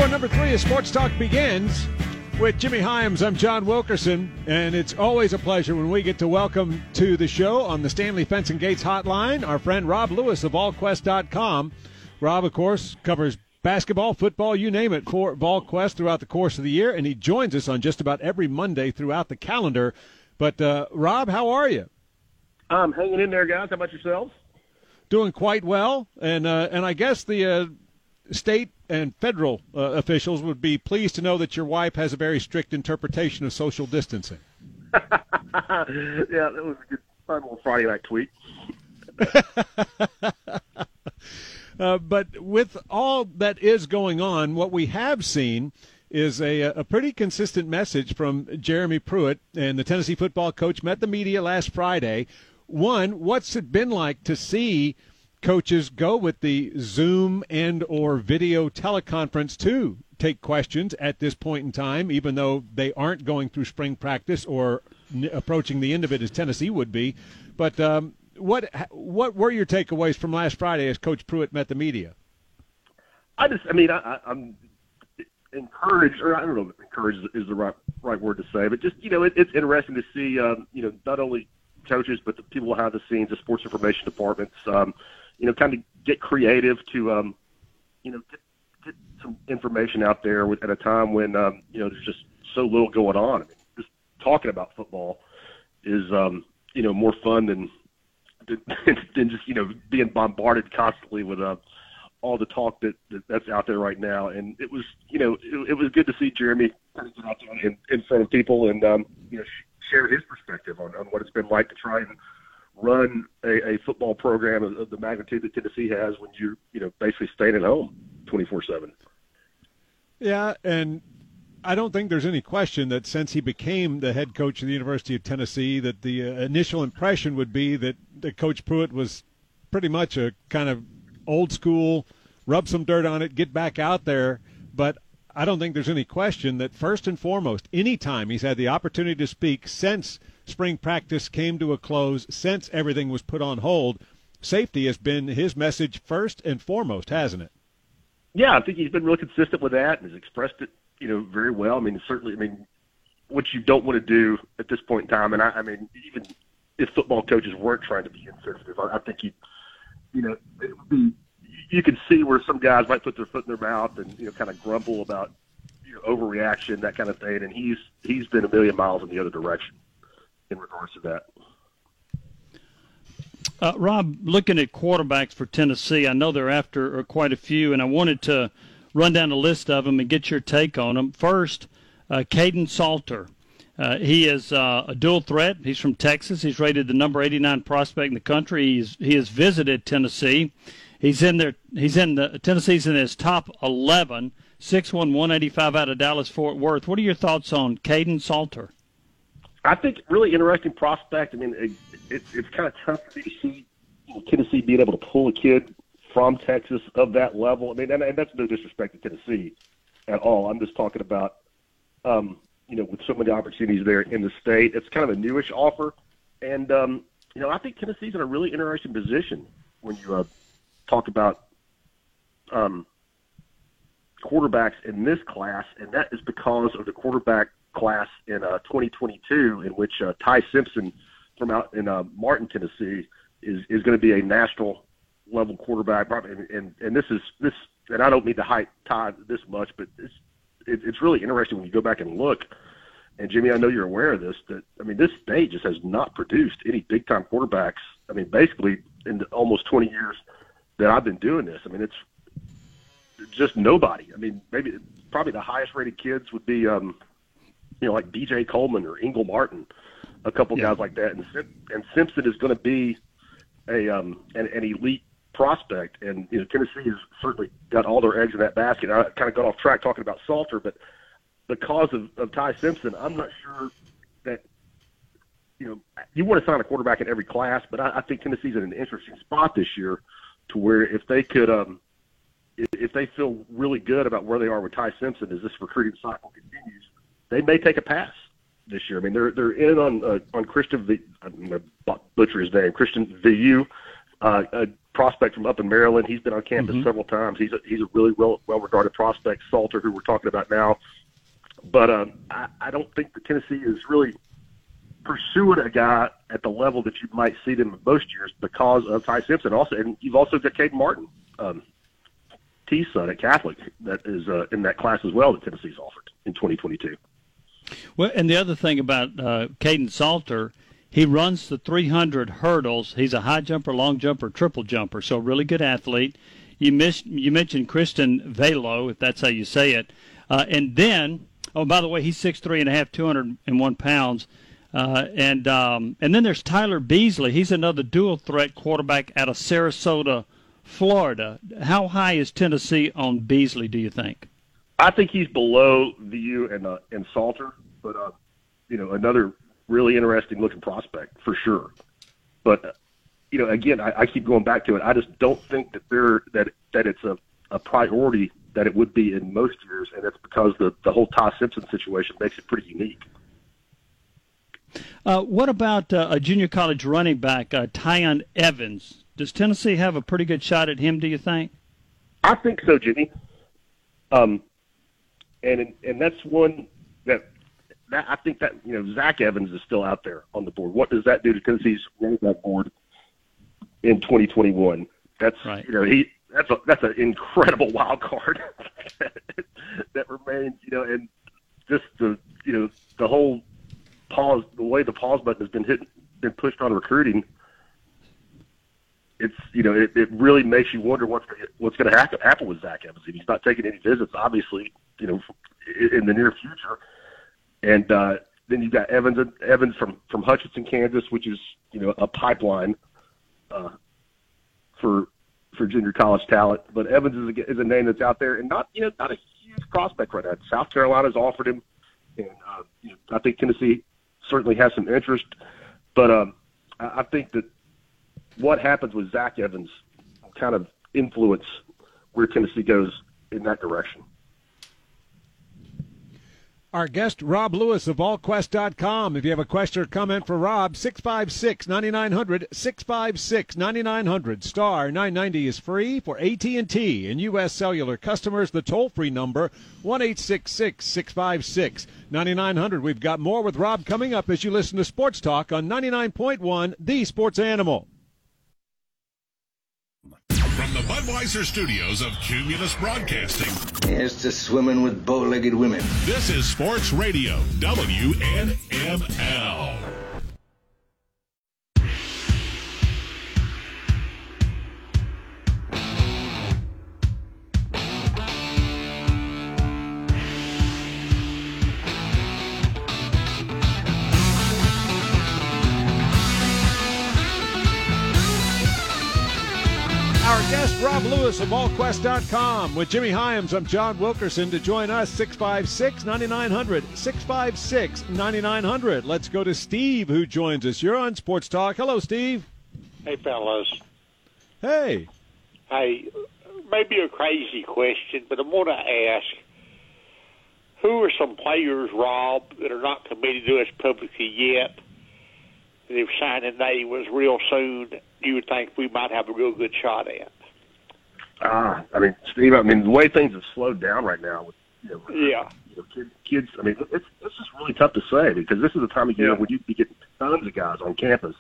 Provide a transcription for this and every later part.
number 3 of Sports Talk begins with Jimmy Hyams. I'm John Wilkerson, and it's always a pleasure when we get to welcome to the show on the Stanley Fence and Gates hotline our friend Rob Lewis of VolQuest.com. Rob, of course, covers basketball, football, you name it, for VolQuest throughout the course of the year, and he joins us on just about every Monday throughout the calendar. But, Rob, how are you? I'm hanging in there, guys. How about yourselves? Doing quite well, and I guess the state and federal officials would be pleased to know that your wife has a very strict interpretation of social distancing. Yeah, that was a good fun little Friday night tweet. But with all that is going on, what we have seen is a pretty consistent message from Jeremy Pruitt, and the Tennessee football coach met the media last Friday. One, what's it been like to see coaches go with the Zoom and or video teleconference to take questions at this point in time, even though they aren't going through spring practice or approaching the end of it as Tennessee would be? But what were your takeaways from last Friday as Coach Pruitt met the media? I'm encouraged, or I don't know if encouraged is the right word to say, but just, it's interesting to see, not only coaches, but the people behind the scenes, the sports information departments, kind of get creative to, get some information out there at a time when, there's just so little going on. I mean, just talking about football is, more fun than just, being bombarded constantly with all the talk that's out there right now. And it was, it was good to see Jeremy kind of get out there in front of people and, share his perspective on what it's been like to try and run a football program of the magnitude that Tennessee has when you're, basically staying at home 24/7. Yeah, and I don't think there's any question that since he became the head coach of the University of Tennessee, that the initial impression would be that Coach Pruitt was pretty much a kind of old school, rub some dirt on it, get back out there. But I don't think there's any question that first and foremost, any time he's had the opportunity to speak since spring practice came to a close, since everything was put on hold, safety has been his message first and foremost, hasn't it? Yeah, I think he's been really consistent with that and has expressed it, very well. I mean, certainly, what you don't want to do at this point in time, and even if football coaches weren't trying to be insensitive, I think it would be, you can see where some guys might put their foot in their mouth and, kind of grumble about, overreaction, that kind of thing. And he's been a million miles in the other direction in regards to that. Rob, looking at quarterbacks for Tennessee, I know they're after quite a few, and I wanted to run down a list of them and get your take on them. First, Caden Salter. He is a dual threat. He's from Texas. He's rated the number 89 prospect in the country. He has visited Tennessee. He's in there. Tennessee's in his top 11. 6'1", 185 out of Dallas-Fort Worth. What are your thoughts on Caden Salter? I think really interesting prospect. I mean, it's kind of tough to see Tennessee being able to pull a kid from Texas of that level. I mean, and that's no disrespect to Tennessee at all. I'm just talking about, with so many opportunities there in the state, it's kind of a newish offer. And, I think Tennessee's in a really interesting position when you talk about quarterbacks in this class, and that is because of the quarterback class in 2022, in which Ty Simpson from out in Martin, Tennessee, is going to be a national level quarterback. And this, and I don't mean to hype Ty this much, but it's really interesting when you go back and look. And Jimmy, I know you're aware of this. This state just has not produced any big time quarterbacks. Basically in almost 20 years that I've been doing this. It's just nobody. Probably the highest rated kids would be, like B.J. Coleman or Ingle Martin, a couple guys like that. And Simpson is going to be an elite prospect. And, Tennessee has certainly got all their eggs in that basket. I kind of got off track talking about Salter, but because of Ty Simpson, I'm not sure that, you want to sign a quarterback in every class, but I think Tennessee's in an interesting spot this year to where if they could, if they feel really good about where they are with Ty Simpson as this recruiting cycle continues, they may take a pass this year. They're in on Christian I'm going to butcher his name, Christian Vu a prospect from up in Maryland. He's been on campus several times. He's a really well-regarded prospect, Salter, who we're talking about now. But I don't think that Tennessee is really pursuing a guy at the level that you might see them in most years because of Ty Simpson. Also, and you've also got Caden Martin, T's son at Catholic, that is in that class as well that Tennessee's offered in 2022. Well, and the other thing about Caden Salter, he runs the 300 hurdles. He's a high jumper, long jumper, triple jumper, so a really good athlete. You mentioned Christian Velo, if that's how you say it. And then, by the way, he's 6'3.5", 201 pounds. And then there's Tyler Beasley. He's another dual threat quarterback out of Sarasota, Florida. How high is Tennessee on Beasley, do you think? I think he's below VU and Salter, but another really interesting looking prospect for sure. But again, I keep going back to it. I just don't think that it's a priority that it would be in most years, and it's because the whole Ty Simpson situation makes it pretty unique. What about a junior college running back, Tyon Evans? Does Tennessee have a pretty good shot at him, do you think? I think so, Jimmy. And that's one that I think that Zach Evans is still out there on the board. What does that do to Tennessee's running back board in 2021? That's right. That's an incredible wild card that remains. And just the whole pause, the way the pause button has been pushed on recruiting. It's it really makes you wonder what's going to happen with Zach Evans. He's not taking any visits, obviously, in the near future. And then you've got Evans from Hutchinson, Kansas, which is a pipeline for junior college talent. But Evans is a name that's out there, and not a huge prospect right now. South Carolina's offered him, and I think Tennessee certainly has some interest. But I think that what happens with Zach Evans will kind of influence where Tennessee goes in that direction. Our guest, Rob Lewis of AllQuest.com. If you have a question or comment for Rob, 656-9900, 656-9900. Star 990 is free for AT&T and U.S. Cellular customers. The toll-free number, 1-866-656-9900. We've got more with Rob coming up as you listen to Sports Talk on 99.1, The Sports Animal. From the Budweiser studios of Cumulus Broadcasting. Here's to swimming with bow-legged women. This is Sports Radio, WNML. Our guest, Rob Lewis of AllQuest.com. With Jimmy Hyams, I'm John Wilkerson. To join us, 656-9900, 656-9900. Let's go to Steve, who joins us. You're on Sports Talk. Hello, Steve. Hey, fellas. Hey. Hey, maybe a crazy question, but I want to ask, who are some players, Rob, that are not committed to us publicly yet, that if signing day was real soon, you would think we might have a real good shot at? Steve, the way things have slowed down right now with kids, it's just really tough to say because this is the time of year when you'd be getting tons of guys on campus,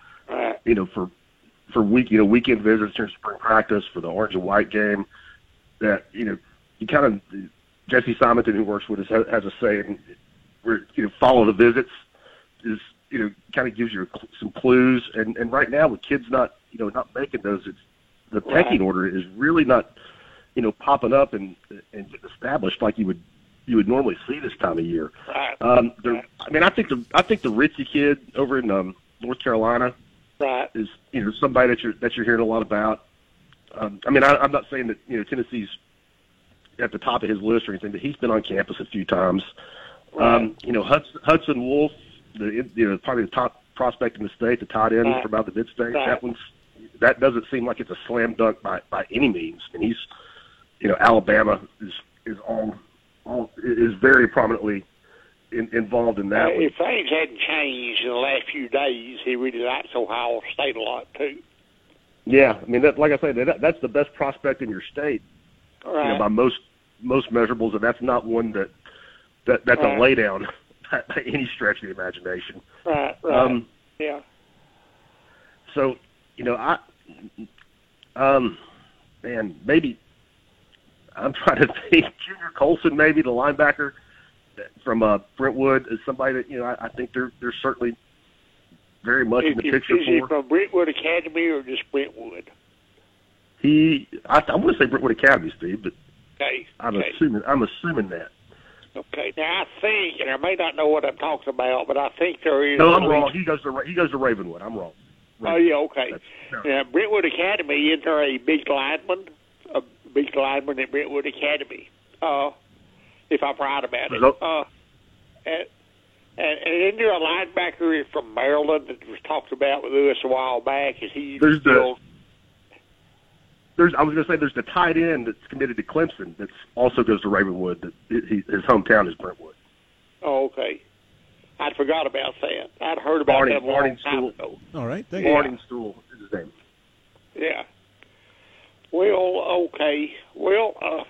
for weekend visits during spring practice for the orange and white game. That you kind of Jesse Simonton, who works with us, has a saying where follow the visits is. Kind of gives you some clues. And right now with kids not making those, the pecking order is really not, popping up and getting established like you would normally see this time of year. Right. I think the Ritchie kid over in North Carolina is somebody that you're hearing a lot about. I'm not saying that Tennessee's at the top of his list or anything, but he's been on campus a few times. Right. Hudson Wolf, probably the top prospect in the state, the tight end from out the mid-state. Right. That doesn't seem like it's a slam dunk by any means. And he's, Alabama is very prominently involved in that. If things hadn't changed in the last few days, he really likes Ohio State a lot too. Yeah, I mean, like I say, that's the best prospect in your state, Right. by most measurables, and that's not one that's a laydown by any stretch of the imagination. Right. Yeah. So, man, maybe I'm trying to think. Junior Colson, maybe the linebacker from Brentwood, is somebody that I think they're certainly very much in the picture is for. he from Brentwood Academy or just Brentwood? I want to say Brentwood Academy, Steve, but Okay. I'm assuming that. Okay. Now I think, and I may not know what I'm talking about, but I think there is. No, I'm wrong. He goes to Ravenwood. I'm wrong. Oh yeah, okay. No. Now Brentwood Academy, is there a big lineman at Brentwood Academy? If I'm right about it. And isn't there a linebacker from Maryland that was talked about with us a while back? Is he still? I was going to say there's the tight end that's committed to Clemson that also goes to Ravenwood. That his hometown is Brentwood. Oh, okay. I forgot about that. I'd heard about that a long time ago. All right, thank you. Barney Stool is his name. Yeah. Well, okay. Well,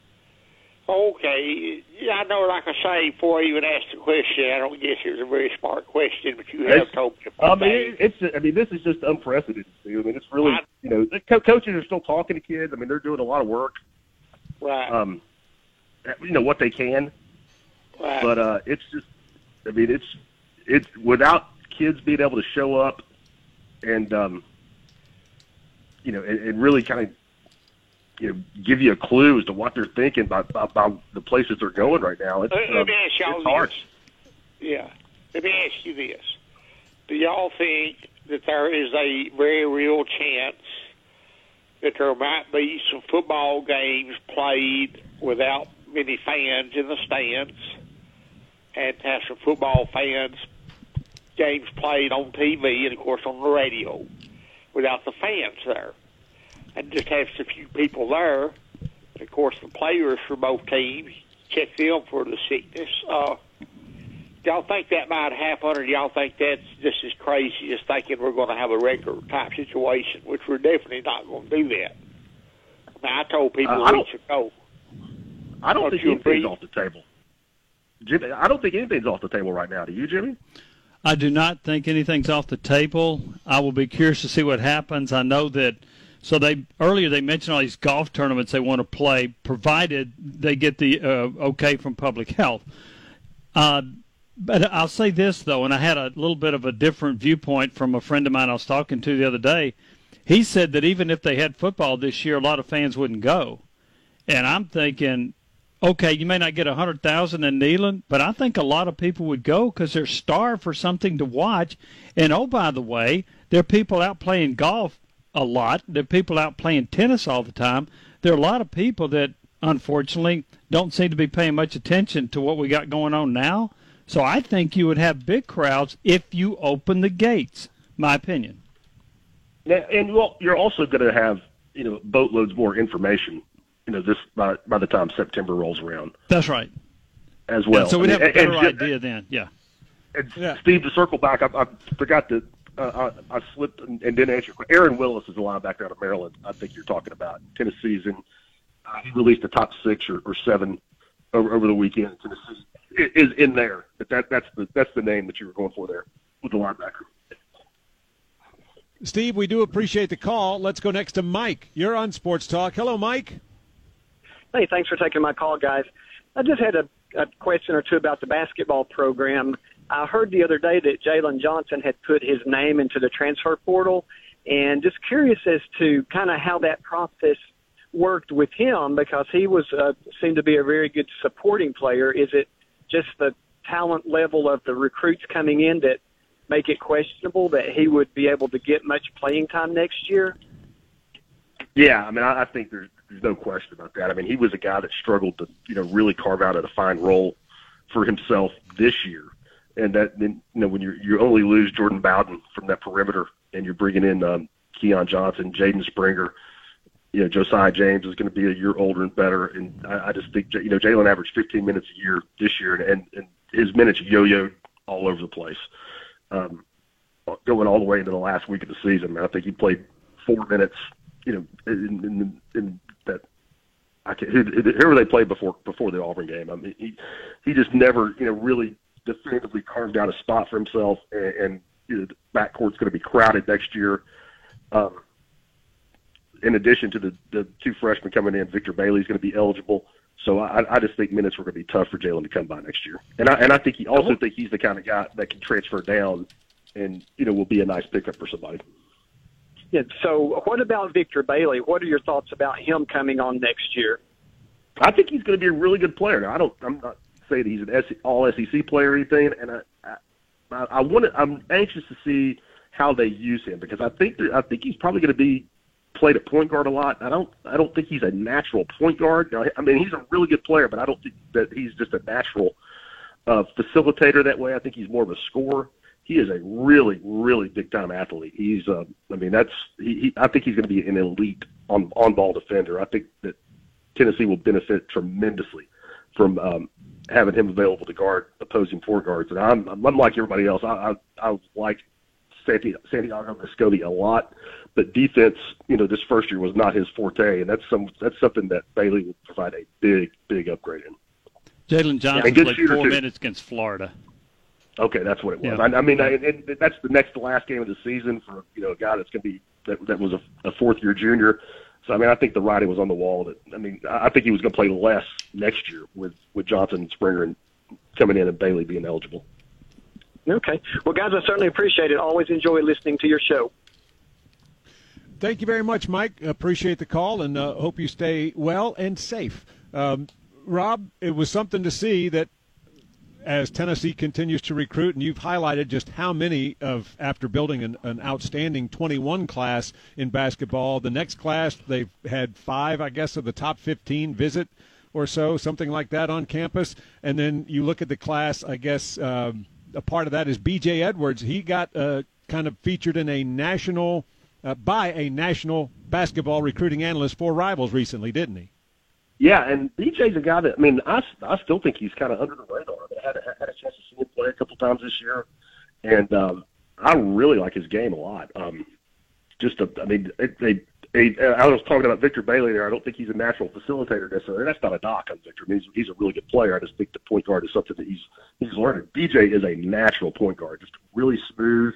okay. Yeah, I know, like I say, before I even asked the question, I don't guess it was a very smart question, but you have told me. This is just unprecedented. I mean, it's really, the coaches are still talking to kids. I mean, they're doing a lot of work. Right. What they can. Right. But it's just, I mean, it's without kids being able to show up and, and really kind of, give you a clue as to what they're thinking about the places they're going right now. Let me ask y'all it's hard. this. Yeah. Let me ask you this. Do y'all think that there is a very real chance that there might be some football games played without many fans in the stands and have some football fans games played on TV and, of course, on the radio without the fans there? And just have a few people there. Of course, the players for both teams, check them for the sickness. Y'all think that might happen, or y'all think that's just as crazy as thinking we're going to have a regular type situation, which we're definitely not going to do that? Now, I told people weeks ago. I don't think anything's off the table. Jimmy, I don't think anything's off the table right now. Do you, Jimmy? I do not think anything's off the table. I will be curious to see what happens. I know that. So earlier they mentioned all these golf tournaments they want to play, provided they get the okay from public health. But I'll say this, though, and I had a little bit of a different viewpoint from a friend of mine I was talking to the other day. He said that even if they had football this year, a lot of fans wouldn't go. And I'm thinking, okay, you may not get 100,000 in Neyland, but I think a lot of people would go because they're starved for something to watch. And, oh, by the way, there are people out playing golf a lot. There are people out playing tennis all the time. There are a lot of people that, unfortunately, don't seem to be paying much attention to what we got going on now. So I think you would have big crowds if you open the gates, my opinion. Yeah, and you're also going to have, boatloads more information, this by the time September rolls around. That's right. As well. And so we'd have a better idea then, yeah. And Steve, to circle back, I forgot to I slipped and didn't answer your question. Aaron Willis is a linebacker out of Maryland. I think you're talking about Tennessee's, and he released the top 6 or 7 over the weekend. Tennessee is in there, but that's the name that you were going for there with the linebacker. Steve, we do appreciate the call. Let's go next to Mike. You're on Sports Talk. Hello, Mike. Hey, thanks for taking my call, guys. I just had a question or two about the basketball program. I heard the other day that Jalen Johnson had put his name into the transfer portal, and just curious as to kind of how that process worked with him, because he was seemed to be a very good supporting player. Is it just the talent level of the recruits coming in that make it questionable that he would be able to get much playing time next year? Yeah, I mean, I think there's no question about that. I mean, he was a guy that struggled to, really carve out a defined role for himself this year. And that, then, when you only lose Jordan Bowden from that perimeter, and you're bringing in Keon Johnson, Jaden Springer, Josiah James is going to be a year older and better. And I just think, Jalen averaged 15 minutes a year this year, and his minutes yo-yoed all over the place, going all the way into the last week of the season. I think he played 4 minutes, in that. Whoever they played before the Auburn game. I mean, he just never, really definitively carved out a spot for himself, and the backcourt's going to be crowded next year. In addition to the two freshmen coming in, Victor Bailey's going to be eligible. So I just think minutes were going to be tough for Jalen to come by next year. And I think think he's the kind of guy that can transfer down and, will be a nice pickup for somebody. Yeah, so what about Victor Bailey? What are your thoughts about him coming on next year? I think he's going to be a really good player. Now, I'm not saying that he's an all SEC player or anything, and I'm anxious to see how they use him, because I think he's probably going to be played at point guard a lot. I don't think he's a natural point guard. Now, I mean, he's a really good player, but I don't think that he's just a natural facilitator that way. I think he's more of a scorer. He is a really, really big-time athlete. I think he's going to be an elite on-ball defender. I think that Tennessee will benefit tremendously from having him available to guard opposing point guards. And I'm like everybody else. I like Santiago Vescovi a lot, but defense, this first year was not his forte, and that's something that Bailey will provide a big, big upgrade in. Jalen Johnson played 4 minutes against Florida. Okay, that's what it was. Yeah. That's the next to last game of the season for a guy that's going to be that was a fourth-year junior. So I think the writing was on the wall. I think he was going to play less next year with Johnson and Springer and coming in and Bailey being eligible. Okay. Well, guys, I certainly appreciate it. Always enjoy listening to your show. Thank you very much, Mike. Appreciate the call, and hope you stay well and safe. Rob, it was something to see that as Tennessee continues to recruit, and you've highlighted just how many after building an outstanding 21 class in basketball, the next class, they've had 5, I guess, of the top 15 visit or so, something like that on campus. And then you look at the class, I guess a part of that is B.J. Edwards. He got kind of featured in a national by a national basketball recruiting analyst for Rivals recently, didn't he? Yeah, and BJ's a guy that, I still think he's kind of under the radar. I had a chance to see him play a couple times this year, and I really like his game a lot. I was talking about Victor Bailey there. I don't think he's a natural facilitator necessarily. That's not a knock on Victor. He's a really good player. I just think the point guard is something that he's learning. BJ is a natural point guard, just really smooth,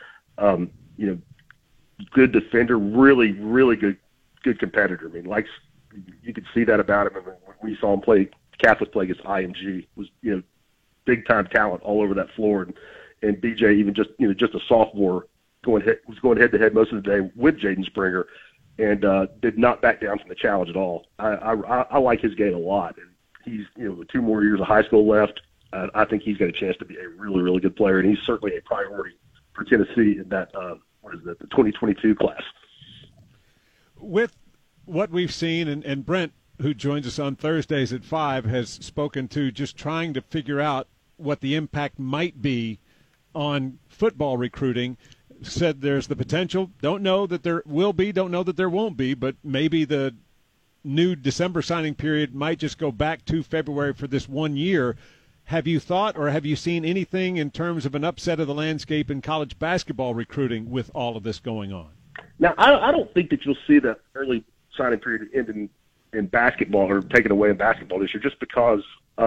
good defender, really, really good competitor. You could see that about him. When you saw him play Catholic play against IMG, was big time talent all over that floor. And BJ, even just a sophomore, was going head to head most of the day with Jaden Springer, and did not back down from the challenge at all. I like his game a lot, and he's with 2 more years of high school left. I think he's got a chance to be a really, really good player, and he's certainly a priority for Tennessee in that the 2022 class. With what we've seen, and Brent, who joins us on Thursdays at 5, has spoken to just trying to figure out what the impact might be on football recruiting, said there's the potential. Don't know that there will be, don't know that there won't be, but maybe the new December signing period might just go back to February for this 1 year. Have you thought or have you seen anything in terms of an upset of the landscape in college basketball recruiting with all of this going on? Now, I don't think that you'll see the early signing period end in basketball or taken away in basketball this year, just because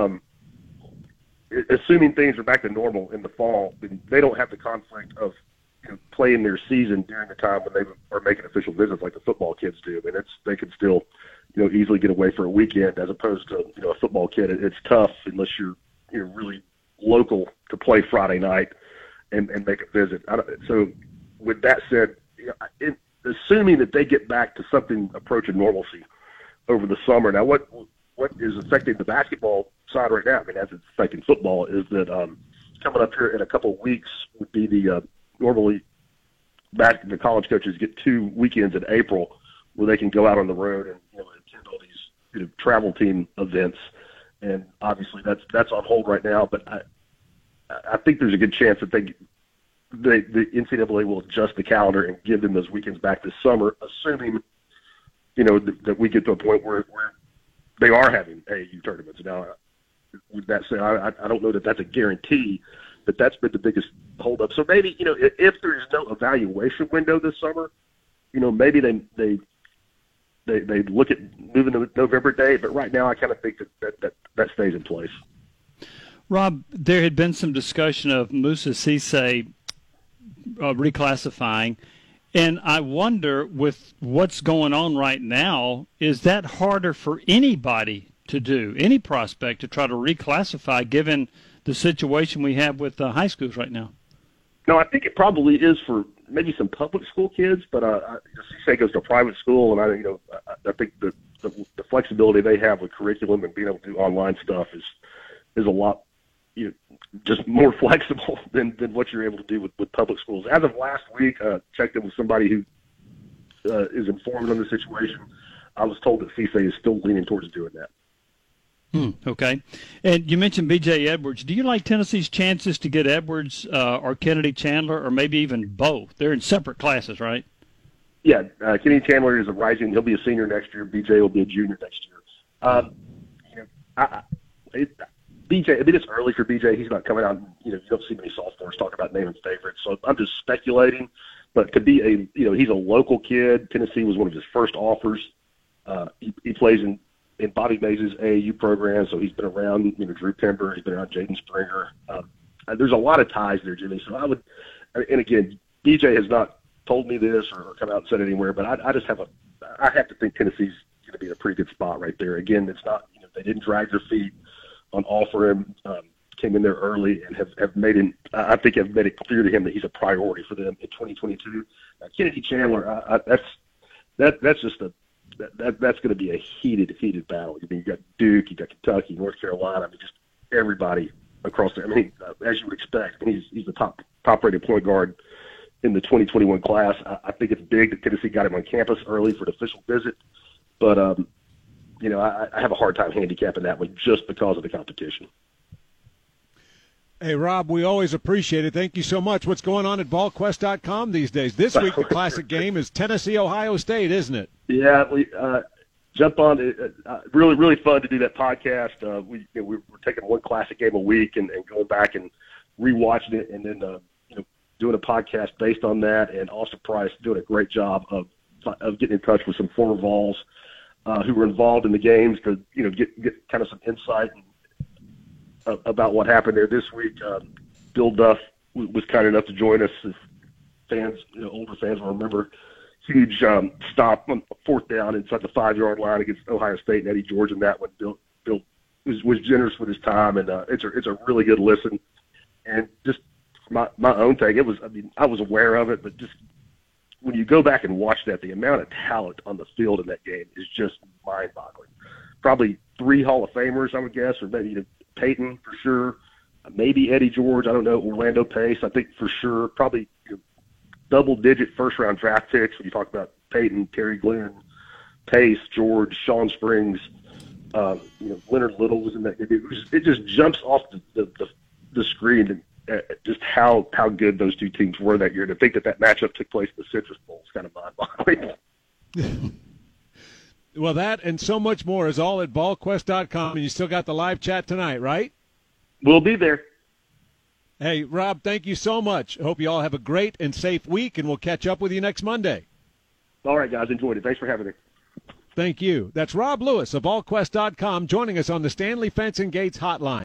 assuming things are back to normal in the fall, they don't have the conflict of playing their season during the time when they are making official visits like the football kids do. They can still easily get away for a weekend, as opposed to a football kid. It's tough unless you're really local to play Friday night and make a visit. So with that said, assuming that they get back to something approaching normalcy over the summer. Now, what is affecting the basketball side right now, as it's affecting football, is that coming up here in a couple of weeks would be the normally the college coaches get 2 weekends in April where they can go out on the road and attend all these travel team events. And obviously that's on hold right now, but I think there's a good chance that the NCAA will adjust the calendar and give them those weekends back this summer, assuming that we get to a point where they are having AAU tournaments. Now, with that said, I don't know that that's a guarantee, but that's been the biggest holdup. So maybe if there is no evaluation window this summer, maybe they look at moving the November date, but right now I kind of think that stays in place. Rob, there had been some discussion of Moussa Cisse reclassifying, and I wonder, with what's going on right now, is that harder for anybody to do, any prospect to try to reclassify, given the situation we have with high schools right now? No, I think it probably is for maybe some public school kids, but Cisse goes to a private school, and I think the flexibility they have with curriculum and being able to do online stuff is a lot just more flexible than what you're able to do with public schools. As of last week, checked in with somebody who is informed on the situation. I was told that Cisse is still leaning towards doing that. Okay. And you mentioned B.J. Edwards. Do you like Tennessee's chances to get Edwards or Kennedy Chandler, or maybe even both? They're in separate classes, right? Yeah, Kennedy Chandler is a rising. He'll be a senior next year. B.J. will be a junior next year. B.J., it's early for B.J. He's not coming out. You don't see many sophomores talk about naming favorites. So I'm just speculating. But could be he's a local kid. Tennessee was one of his first offers. He plays in Bobby Mays' AAU program, so he's been around, Drew Pember. He's been around Jaden Springer. There's a lot of ties there, Jimmy. So and again, BJ has not told me this or come out and said it anywhere, but I have to think Tennessee's going to be in a pretty good spot right there. Again, it's not, they didn't drag their feet on offer him, came in there early and have made him, I think have made it clear to him that he's a priority for them in 2022. Kennedy Chandler, that's just that's going to be a heated battle. I mean, you got Duke, you got Kentucky, North Carolina. I mean, just everybody across there. I mean, as you would expect, he's the top-rated point guard in the 2021 class. I think it's big that Tennessee got him on campus early for an official visit, but I have a hard time handicapping that one just because of the competition. Hey, Rob, we always appreciate it. Thank you so much. What's going on at VolQuest.com these days? This week, the classic game is Tennessee-Ohio State, isn't it? Yeah, we jump on. Really, really fun to do that podcast. We're taking one classic game a week and going back and rewatching it, and then doing a podcast based on that. And Austin Price doing a great job of getting in touch with some former Vols who were involved in the games to get kind of some insight about what happened there this week. Bill Duff was kind enough to join us. If fans, older fans will remember, huge stop on fourth down inside the 5-yard line against Ohio State and Eddie George in that one. Bill was generous with his time, and it's a really good listen. And just my own take, I was aware of it, but just when you go back and watch that, the amount of talent on the field in that game is just mind-boggling. Probably 3 Hall of Famers, I would guess, or maybe Peyton for sure, maybe Eddie George, I don't know, Orlando Pace, I think for sure, probably double-digit first-round draft picks when you talk about Peyton, Terry Glenn, Pace, George, Sean Springs, Leonard Little was in that. It just jumps off the screen just how good those two teams were that year. To think that matchup took place in the Citrus Bowl is kind of mind-boggling. Well, that and so much more is all at VolQuest.com, and you still got the live chat tonight, right? We'll be there. Hey, Rob, thank you so much. I hope you all have a great and safe week, and we'll catch up with you next Monday. All right, guys. Enjoyed it. Thanks for having me. Thank you. That's Rob Lewis of VolQuest.com joining us on the Stanley Fence and Gates hotline.